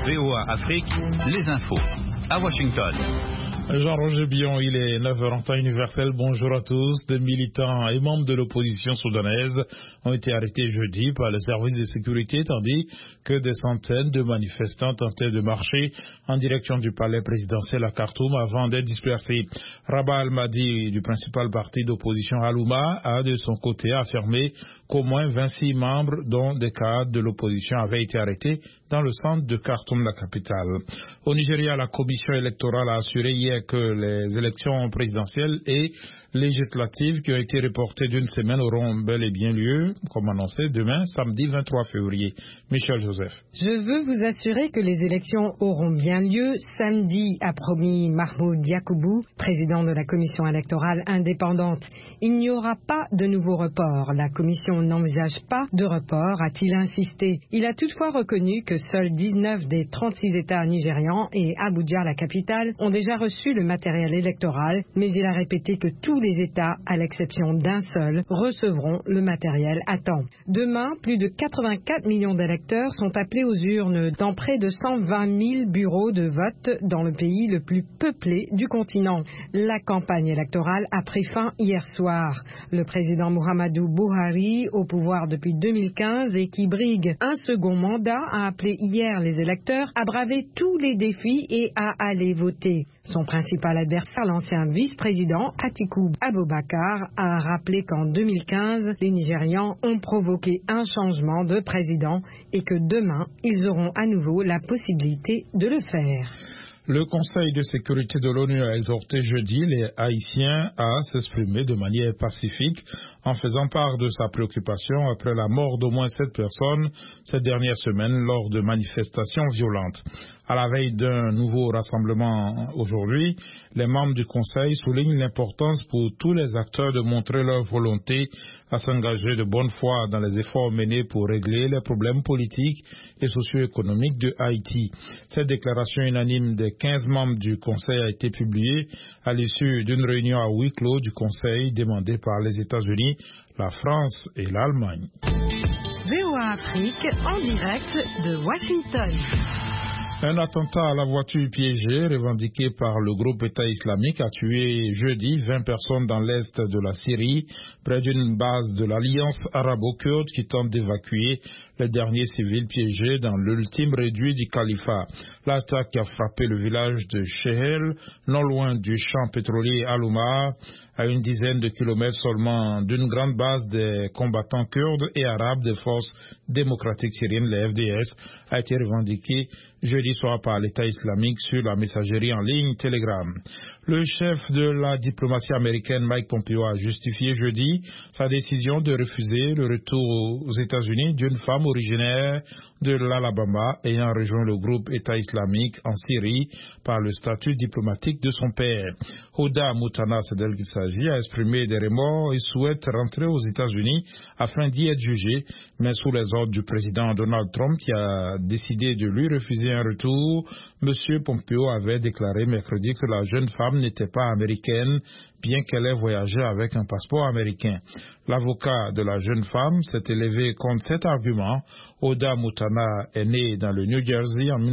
VOA Afrique, les infos. À Washington. Jean-Roger Billon, il est 9h en temps universel. Bonjour à tous. Des militants et membres de l'opposition soudanaise ont été arrêtés jeudi par le service de sécurité, tandis que des centaines de manifestants tentaient de marcher en direction du palais présidentiel à Khartoum avant d'être dispersés. Rabah Al-Mahdi, du principal parti d'opposition Alouma, a de son côté affirmé qu'au moins 26 membres, dont des cadres de l'opposition, avaient été arrêtés dans le centre de Khartoum, la capitale. Au Nigeria, la commission électorale a assuré hier que les élections présidentielles et législatives qui ont été reportées d'une semaine auront bel et bien lieu, comme annoncé, demain, samedi 23 février. Michel Joseph. Je veux vous assurer que les élections auront bien lieu samedi, a promis Mahmoud Yacoubou, président de la commission électorale indépendante. Il n'y aura pas de nouveau report. La commission n'envisage pas de report, a-t-il insisté. Il a toutefois reconnu que seuls 19 des 36 États nigérians et Abuja, la capitale, ont déjà reçu le matériel électoral, mais il a répété que tous les États, à l'exception d'un seul, recevront le matériel à temps. Demain, plus de 84 millions d'électeurs sont appelés aux urnes dans près de 120 000 bureaux de vote dans le pays le plus peuplé du continent. La campagne électorale a pris fin hier soir. Le président Muhammadu Buhari, au pouvoir depuis 2015 et qui brigue un second mandat, a appelé hier les électeurs à braver tous les défis et à aller voter. Son principal adversaire, l'ancien vice-président Atiku Abubakar, a rappelé qu'en 2015, les Nigérians ont provoqué un changement de président et que demain, ils auront à nouveau la possibilité de le faire. Le Conseil de sécurité de l'ONU a exhorté jeudi les Haïtiens à s'exprimer de manière pacifique en faisant part de sa préoccupation après la mort d'au moins 7 personnes cette dernière semaine lors de manifestations violentes. À la veille d'un nouveau rassemblement aujourd'hui, les membres du Conseil soulignent l'importance pour tous les acteurs de montrer leur volonté à s'engager de bonne foi dans les efforts menés pour régler les problèmes politiques et socio-économiques de Haïti. Cette déclaration unanime des 15 membres du Conseil a été publiée à l'issue d'une réunion à huis clos du Conseil demandée par les États-Unis, la France et l'Allemagne. VOA Afrique en direct de Washington. Un attentat à la voiture piégée revendiqué par le groupe État islamique a tué jeudi 20 personnes dans l'est de la Syrie, près d'une base de l'Alliance arabo-kurde qui tente d'évacuer les derniers civils piégés dans l'ultime réduit du califat. L'attaque a frappé le village de Shehel, non loin du champ pétrolier Al-Oumar, à une dizaine de kilomètres seulement d'une grande base des combattants kurdes et arabes des forces démocratiques syriennes, les FDS, a été revendiquée jeudi soir par l'État islamique sur la messagerie en ligne Telegram. Le chef de la diplomatie américaine, Mike Pompeo, a justifié jeudi sa décision de refuser le retour aux États-Unis d'une femme originaire de l'Alabama ayant rejoint le groupe État islamique en Syrie par le statut diplomatique de son père. Hoda Moutana, c'est d'elle qu'il s'agit, a exprimé des remords et souhaite rentrer aux États-Unis afin d'y être jugé, mais sous les ordres du président Donald Trump qui a décidé de lui refuser un retour. M. Pompeo avait déclaré mercredi que la jeune femme n'était pas américaine, bien qu'elle ait voyagé avec un passeport américain. L'avocat de la jeune femme s'est élevé contre cet argument. Hoda Moutana est née dans le New Jersey en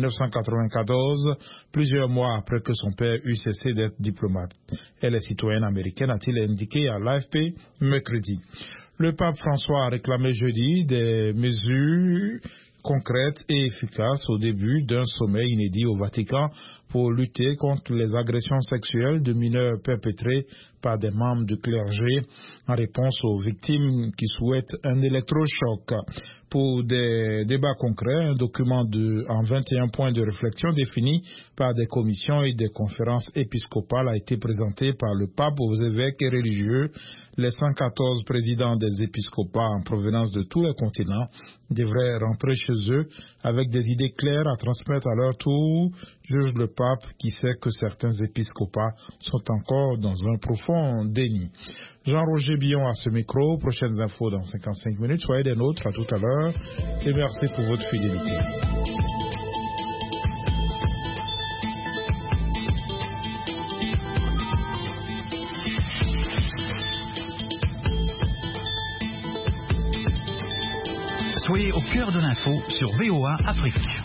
1994, plusieurs mois après que son père eut cessé d'être diplomate. Elle est citoyenne américaine, a-t-il indiqué à l'AFP mercredi. Le pape François a réclamé jeudi des mesures concrètes et efficaces au début d'un sommet inédit au Vatican pour lutter contre les agressions sexuelles de mineurs perpétrées par des membres du clergé en réponse aux victimes qui souhaitent un électrochoc. Pour des débats concrets, un document en 21 points de réflexion défini par des commissions et des conférences épiscopales a été présenté par le pape aux évêques et religieux. Les 114 présidents des épiscopats en provenance de tous les continents devraient rentrer chez eux avec des idées claires à transmettre à leur tour, juge le pape qui sait que certains épiscopats sont encore dans un profond déni. Jean-Roger Billon à ce micro. Prochaines infos dans 55 minutes. Soyez des nôtres. À tout à l'heure. Et merci pour votre fidélité. Soyez au cœur de l'info sur VOA Afrique.